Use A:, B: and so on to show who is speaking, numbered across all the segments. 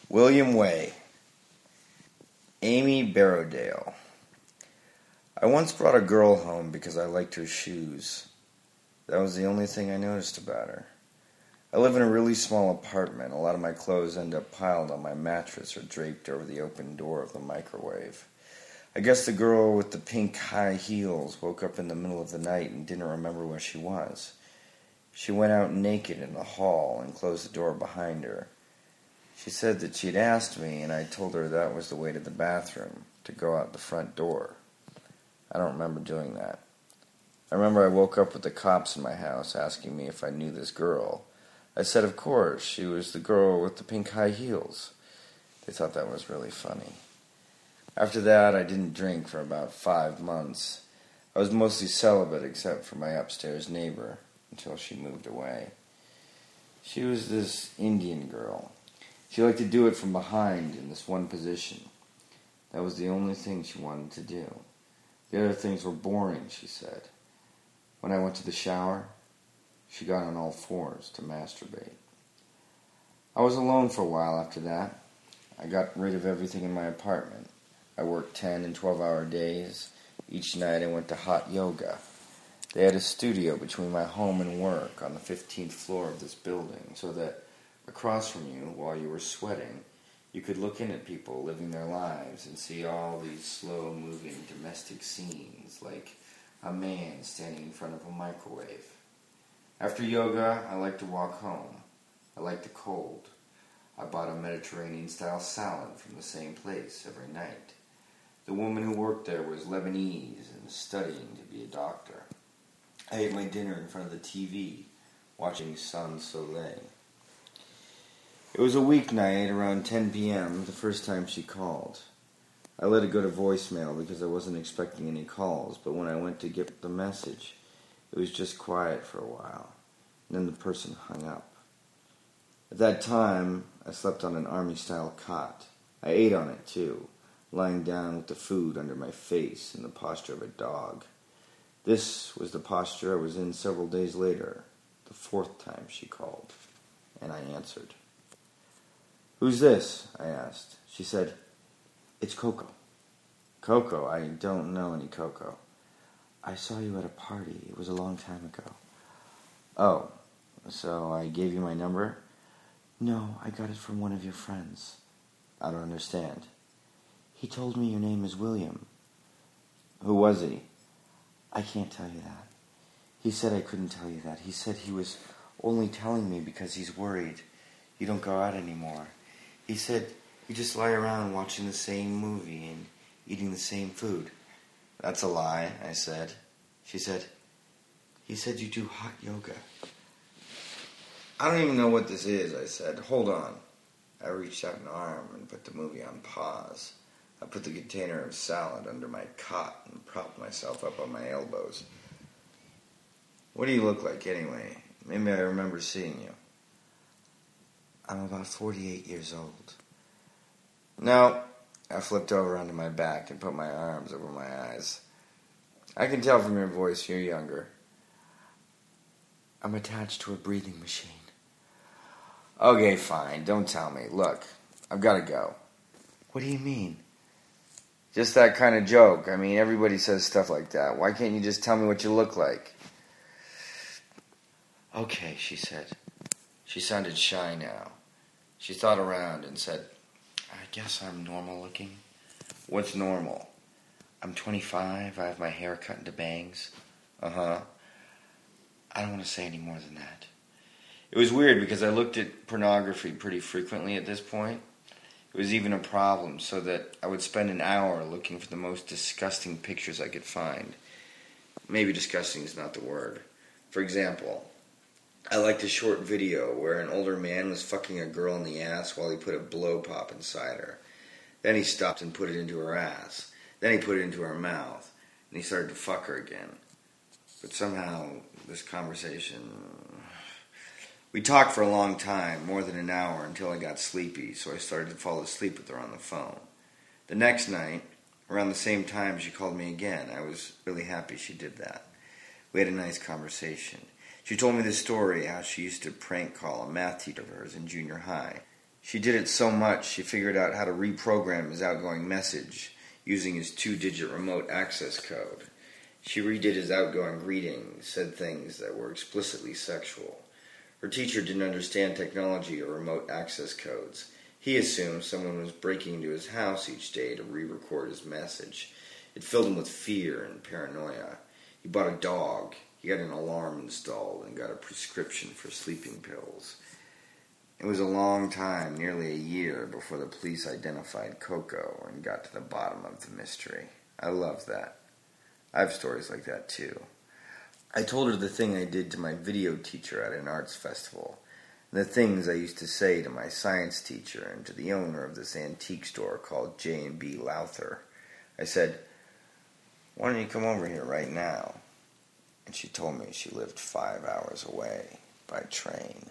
A: William Way. Amy Barrowdale. I once brought a girl home because I liked her shoes. That was the only thing I noticed about her. I live in a really small apartment. A lot of my clothes end up piled on my mattress or draped over the open door of the microwave. I guess the girl with the pink high heels woke up in the middle of the night and didn't remember where she was. She went out naked in the hall and closed the door behind her. She said that she'd asked me, and I told her that was the way to the bathroom, to go out the front door. I don't remember doing that. I remember I woke up with the cops in my house asking me if I knew this girl. I said, of course, she was the girl with the pink high heels. They thought that was really funny. After that, I didn't drink for about 5 months. I was mostly celibate except for my upstairs neighbor until she moved away. She was this Indian girl. She liked to do it from behind in this one position. That was the only thing she wanted to do. The other things were boring, she said. When I went to the shower, she got on all fours to masturbate. I was alone for a while after that. I got rid of everything in my apartment. I worked 10 and 12-hour days. Each night I went to hot yoga. They had a studio between my home and work on the 15th floor of this building, so that across from you, while you were sweating, you could look in at people living their lives and see all these slow-moving domestic scenes, like a man standing in front of a microwave. After yoga, I liked to walk home. I liked the cold. I bought a Mediterranean-style salad from the same place every night. The woman who worked there was Lebanese and studying to be a doctor. I ate my dinner in front of the TV, watching Sans Soleil. It was a weeknight around 10 p.m., the first time she called. I let it go to voicemail because I wasn't expecting any calls, but when I went to get the message, it was just quiet for a while, and then the person hung up. At that time, I slept on an army-style cot. I ate on it, too, lying down with the food under my face in the posture of a dog. This was the posture I was in several days later, the 4th time she called, and I answered. "Who's this?" I asked. She said, "It's Coco." "Coco? I don't know any Coco." "I saw you at a party. It was a long time ago." "Oh, so I gave you my number?" "No, I got it from one of your friends." "I don't understand." "He told me your name is William." "Who was he?" "I can't tell you that. He said I couldn't tell you that. He said he was only telling me because he's worried you don't go out anymore. He said you just lie around watching the same movie and eating the same food." "That's a lie," I said. She said, "He said you do hot yoga." "I don't even know what this is," I said. "Hold on." I reached out an arm and put the movie on pause. I put the container of salad under my cot and propped myself up on my elbows. "What do you look like anyway? Maybe I remember seeing you." "I'm about 48 years old." "No." I flipped over onto my back and put my arms over my eyes. "I can tell from your voice you're younger." "I'm attached to a breathing machine." "Okay, fine. Don't tell me. Look, I've got to go." "What do you mean?" "Just that kind of joke. I mean, everybody says stuff like that. Why can't you just tell me what you look like?" "Okay," she said. She sounded shy now. She thought around and said, "I guess I'm normal looking." "What's normal?" "I'm 25. I have my hair cut into bangs." "Uh-huh." "I don't want to say any more than that." It was weird because I looked at pornography pretty frequently at this point. It was even a problem, so that I would spend an hour looking for the most disgusting pictures I could find. Maybe disgusting is not the word. For example, I liked a short video where an older man was fucking a girl in the ass while he put a blow pop inside her. Then he stopped and put it into her ass. Then he put it into her mouth. And he started to fuck her again. But somehow, this conversation... We talked for a long time, more than an hour, until I got sleepy, so I started to fall asleep with her on the phone. The next night, around the same time, she called me again. I was really happy she did that. We had a nice conversation. She told me the story how she used to prank call a math teacher of hers in junior high. She did it so much, she figured out how to reprogram his outgoing message using his 2-digit remote access code. She redid his outgoing greetings, said things that were explicitly sexual. Her teacher didn't understand technology or remote access codes. He assumed someone was breaking into his house each day to re-record his message. It filled him with fear and paranoia. He bought a dog. He got an alarm installed and got a prescription for sleeping pills. It was a long time, nearly a year, before the police identified Coco and got to the bottom of the mystery. I love that. I have stories like that too. I told her the thing I did to my video teacher at an arts festival, and the things I used to say to my science teacher and to the owner of this antique store called J&B Lowther. I said, "Why don't you come over here right now?" And she told me she lived 5 hours away by train.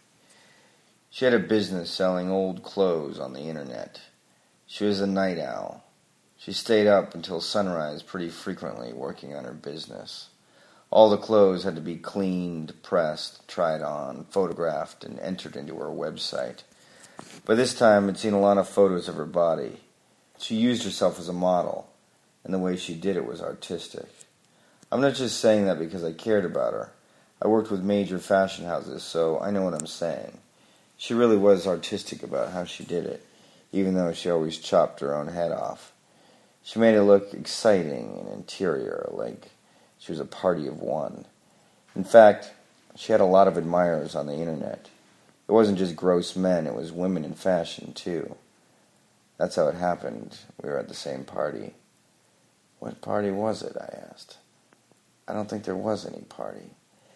A: She had a business selling old clothes on the internet. She was a night owl. She stayed up until sunrise pretty frequently working on her business. All the clothes had to be cleaned, pressed, tried on, photographed, and entered into her website. By this time, I'd seen a lot of photos of her body. She used herself as a model, and the way she did it was artistic. I'm not just saying that because I cared about her. I worked with major fashion houses, so I know what I'm saying. She really was artistic about how she did it, even though she always chopped her own head off. She made it look exciting and interior, like she was a party of one. In fact, she had a lot of admirers on the internet. It wasn't just gross men, it was women in fashion, too. That's how it happened. We were at the same party. What party was it? I asked. I don't think there was any party.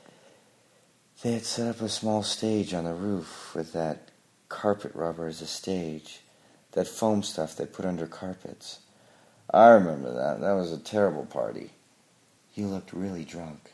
A: They had set up a small stage on the roof with that carpet rubber as a stage, that foam stuff they put under carpets. I remember that. That was a terrible party. You looked really drunk.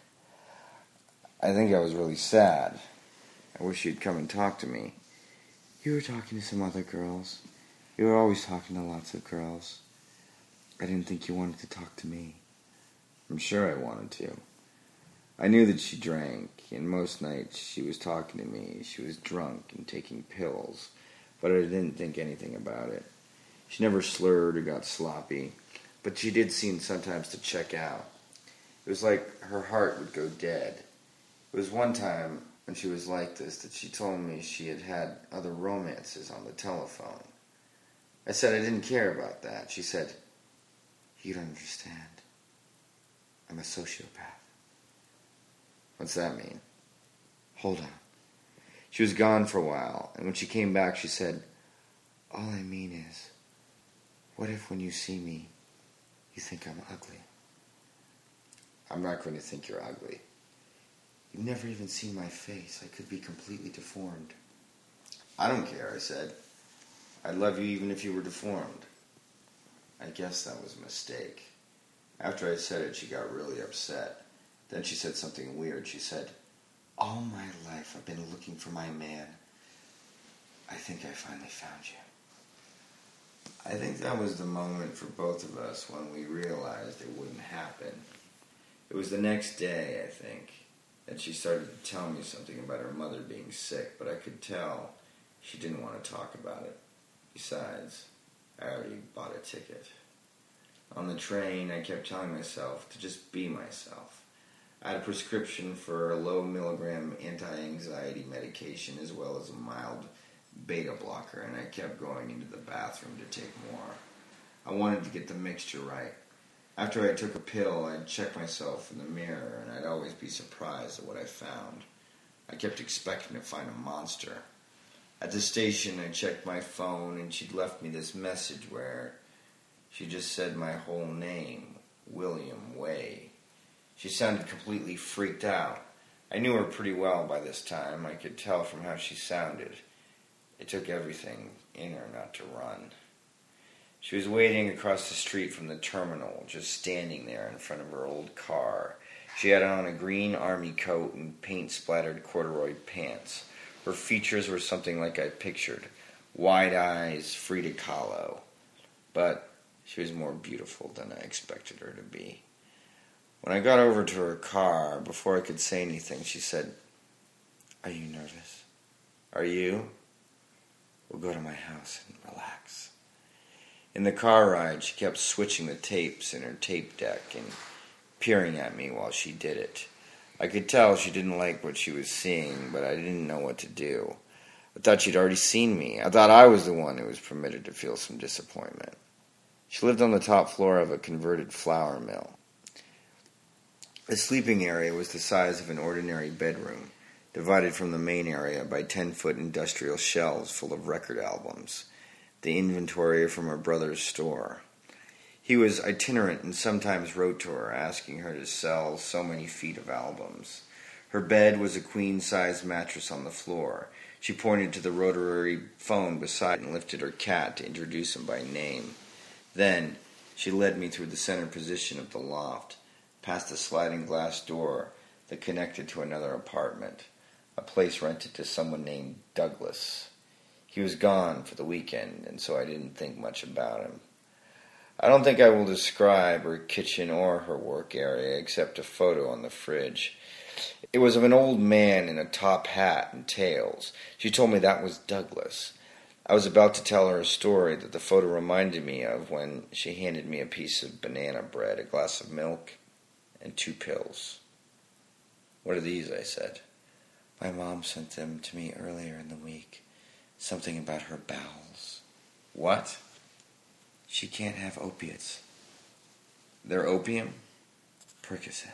A: I think I was really sad. I wish you'd come and talk to me. You were talking to some other girls. You were always talking to lots of girls. I didn't think you wanted to talk to me. I'm sure I wanted to. I knew that she drank, and most nights she was talking to me. She was drunk and taking pills, but I didn't think anything about it. She never slurred or got sloppy, but she did seem sometimes to check out. It was like her heart would go dead. It was one time when she was like this that she told me she had had other romances on the telephone. I said I didn't care about that. She said, "You don't understand. I'm a sociopath." What's that mean? Hold on. She was gone for a while, and when she came back, she said, "All I mean is, what if when you see me, you think I'm ugly?" I'm not going to think you're ugly. You've never even seen my face. I could be completely deformed. I don't care, I said. I'd love you even if you were deformed. I guess that was a mistake. After I said it, she got really upset. Then she said something weird. She said, "All my life I've been looking for my man. I think I finally found you." I think that was the moment for both of us when we realized it wouldn't happen. It was the next day, I think, that she started to tell me something about her mother being sick, but I could tell she didn't want to talk about it. Besides, I already bought a ticket. On the train, I kept telling myself to just be myself. I had a prescription for a low-milligram anti-anxiety medication as well as a mild beta blocker, and I kept going into the bathroom to take more. I wanted to get the mixture right. After I took a pill, I'd check myself in the mirror, and I'd always be surprised at what I found. I kept expecting to find a monster. At the station, I checked my phone, and she'd left me this message where she just said my whole name, William Way. She sounded completely freaked out. I knew her pretty well by this time. I could tell from how she sounded. It took everything in her not to run. She was waiting across the street from the terminal, just standing there in front of her old car. She had on a green army coat and paint-splattered corduroy pants. Her features were something like I pictured. Wide eyes, Frida Kahlo. But she was more beautiful than I expected her to be. When I got over to her car, before I could say anything, she said, "Are you nervous? Are you?" We'll go to my house and relax. In the car ride, she kept switching the tapes in her tape deck and peering at me while she did it. I could tell she didn't like what she was seeing, but I didn't know what to do. I thought she'd already seen me. I thought I was the one who was permitted to feel some disappointment. She lived on the top floor of a converted flour mill. The sleeping area was the size of an ordinary bedroom, divided from the main area by 10-foot industrial shelves full of record albums, the inventory from her brother's store. He was itinerant and sometimes wrote to her, asking her to sell so many feet of albums. Her bed was a queen-sized mattress on the floor. She pointed to the rotary phone beside and lifted her cat to introduce him by name. Then she led me through the center position of the loft, past a sliding glass door that connected to another apartment, a place rented to someone named Douglas. He was gone for the weekend, and so I didn't think much about him. I don't think I will describe her kitchen or her work area except a photo on the fridge. It was of an old man in a top hat and tails. She told me that was Douglas. I was about to tell her a story that the photo reminded me of when she handed me a piece of banana bread, a glass of milk, and 2 pills. "What are these?" I said. "My mom sent them to me earlier in the week. Something about her bowels." "What?" "She can't have opiates." "They're opium?" "Percocet."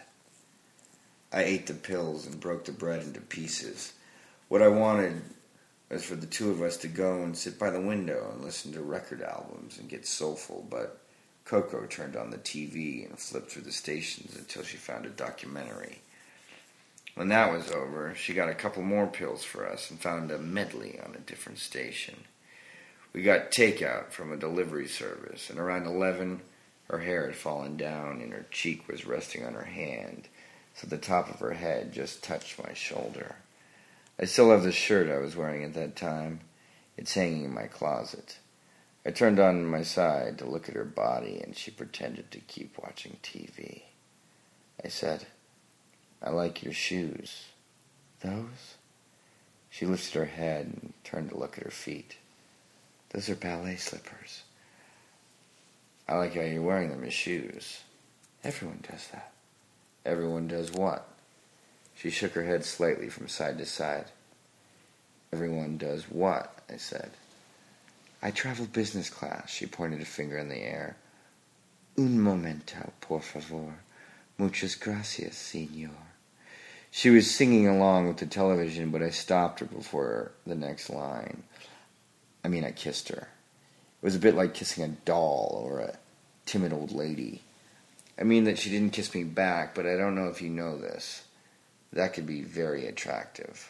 A: I ate the pills and broke the bread into pieces. What I wanted was for the two of us to go and sit by the window and listen to record albums and get soulful, but Coco turned on the TV and flipped through the stations until she found a documentary. When that was over, she got a couple more pills for us and found a medley on a different station. We got takeout from a delivery service, and around 11, her hair had fallen down and her cheek was resting on her hand, so the top of her head just touched my shoulder. I still have the shirt I was wearing at that time. It's hanging in my closet. I turned on my side to look at her body, and she pretended to keep watching TV. I said, "I like your shoes." "Those?" She lifted her head and turned to look at her feet. "Those are ballet slippers." "I like how you're wearing them as shoes." "Everyone does that." "Everyone does what?" She shook her head slightly from side to side. "Everyone does what?" I said. "I travel business class." She pointed a finger in the air. "Un momento, por favor. Muchas gracias, señor." She was singing along with the television, but I stopped her before the next line. I kissed her. It was a bit like kissing a doll or a timid old lady. I mean that she didn't kiss me back, but I don't know if you know this. That could be very attractive.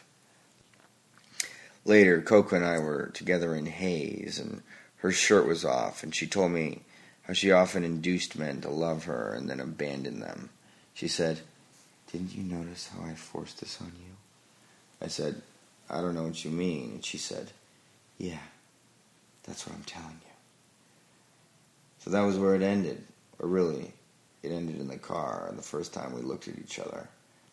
A: Later, Coco and I were together in Hays, and her shirt was off, and she told me how she often induced men to love her and then abandon them. She said, "Didn't you notice how I forced this on you?" I said, "I don't know what you mean." And she said, "Yeah, that's what I'm telling you." So that was where it ended. Or really, it ended in the car the first time we looked at each other.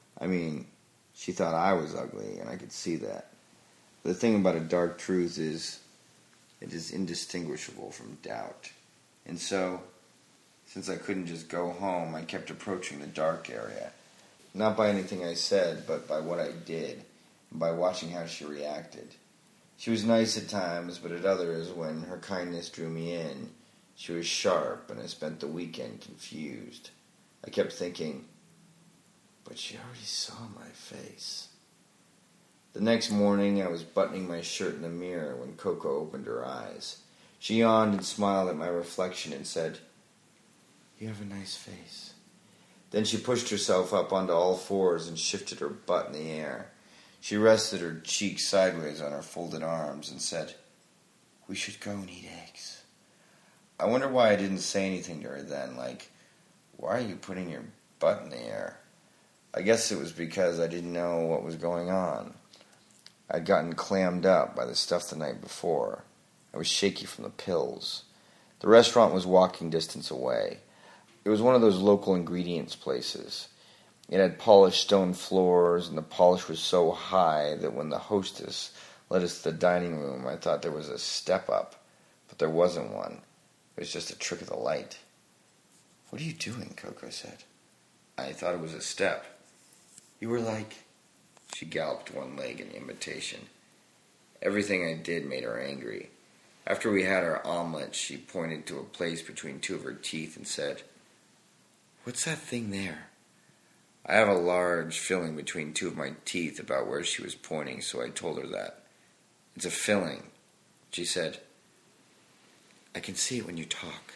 A: She thought I was ugly, and I could see that. The thing about a dark truth is it is indistinguishable from doubt. And so, since I couldn't just go home, I kept approaching the dark area. Not by anything I said, but by what I did, and by watching how she reacted. She was nice at times, but at others, when her kindness drew me in, she was sharp, and I spent the weekend confused. I kept thinking, but she already saw my face. The next morning, I was buttoning my shirt in the mirror when Coco opened her eyes. She yawned and smiled at my reflection and said, "You have a nice face." Then she pushed herself up onto all fours and shifted her butt in the air. She rested her cheek sideways on her folded arms and said, "We should go and eat eggs." I wonder why I didn't say anything to her then, like, "Why are you putting your butt in the air?" I guess it was because I didn't know what was going on. I'd gotten clammed up by the stuff the night before. I was shaky from the pills. The restaurant was walking distance away. It was one of those local ingredients places. It had polished stone floors, and the polish was so high that when the hostess led us to the dining room. I thought there was a step up, but there wasn't one. It was just a trick of the light. "What are you doing?" Coco said. "I thought it was a step." "You were like..." She galloped one leg in imitation. Everything I did made her angry. After we had our omelet, she pointed to a place between two of her teeth and said, "What's that thing there?" I have a large filling between two of my teeth about where she was pointing, so I told her that. "It's a filling." She said, "I can see it when you talk."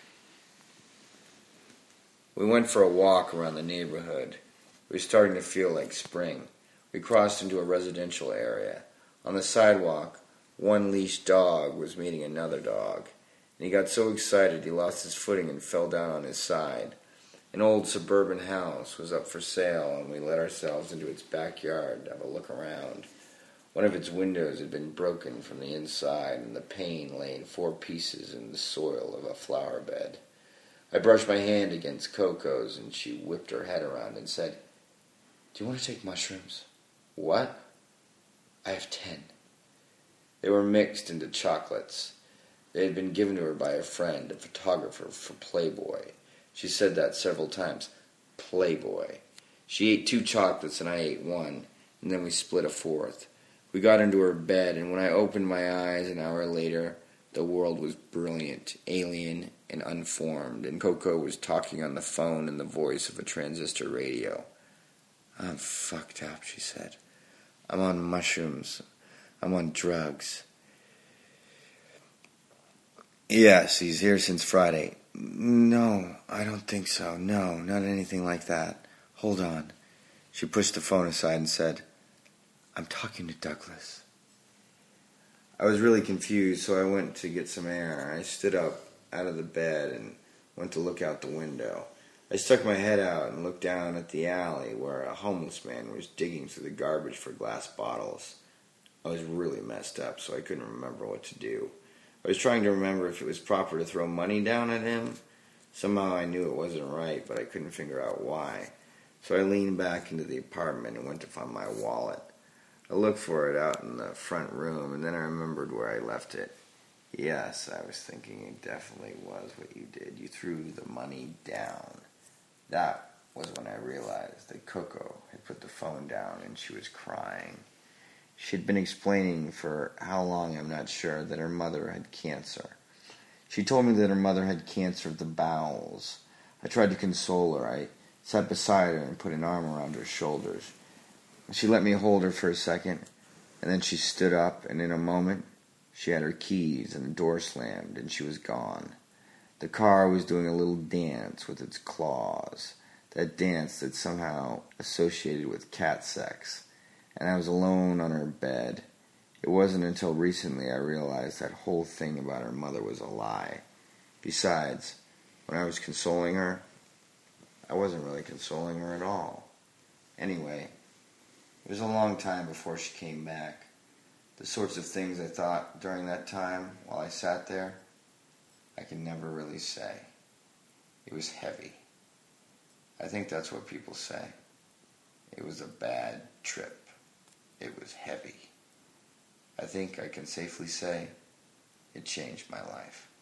A: We went for a walk around the neighborhood. It was starting to feel like spring. We crossed into a residential area. On the sidewalk, one leashed dog was meeting another dog, and he got so excited he lost his footing and fell down on his side. An old suburban house was up for sale, and we let ourselves into its backyard to have a look around. One of its windows had been broken from the inside, and the pane lay in 4 pieces in the soil of a flower bed. I brushed my hand against Coco's, and she whipped her head around and said, "Do you want to take mushrooms?" "What?" "I have 10. They were mixed into chocolates. They had been given to her by a friend, a photographer for Playboy. She said that several times. Playboy. She ate 2 chocolates and I ate 1, and then we split a 4th. We got into her bed, and when I opened my eyes an hour later, the world was brilliant, alien, and unformed, and Coco was talking on the phone in the voice of a transistor radio. "I'm fucked up," she said. "I'm on mushrooms. I'm on drugs." "Yes, he's here since Friday." "No, I don't think so. No, not anything like that. Hold on." She pushed the phone aside and said, "I'm talking to Douglas." I was really confused, so I went to get some air. I stood up out of the bed and went to look out the window. I stuck my head out and looked down at the alley where a homeless man was digging through the garbage for glass bottles. I was really messed up, so I couldn't remember what to do. I was trying to remember if it was proper to throw money down at him. Somehow I knew it wasn't right, but I couldn't figure out why. So I leaned back into the apartment and went to find my wallet. I looked for it out in the front room, and then I remembered where I left it. "Yes," I was thinking, "it definitely was what you did. You threw the money down." That was when I realized that Coco had put the phone down and she was crying. She had been explaining for how long I'm not sure that her mother had cancer. She told me that her mother had cancer of the bowels. I tried to console her. I sat beside her and put an arm around her shoulders. She let me hold her for a second, and then she stood up, and in a moment she had her keys and the door slammed, and she was gone. The car was doing a little dance with its claws, that dance that's somehow associated with cat sex, and I was alone on her bed. It wasn't until recently I realized that whole thing about her mother was a lie. Besides, when I was consoling her, I wasn't really consoling her at all. Anyway, it was a long time before she came back. The sorts of things I thought during that time while I sat there, I can never really say. It was heavy. I think that's what people say. It was a bad trip. It was heavy. I think I can safely say it changed my life.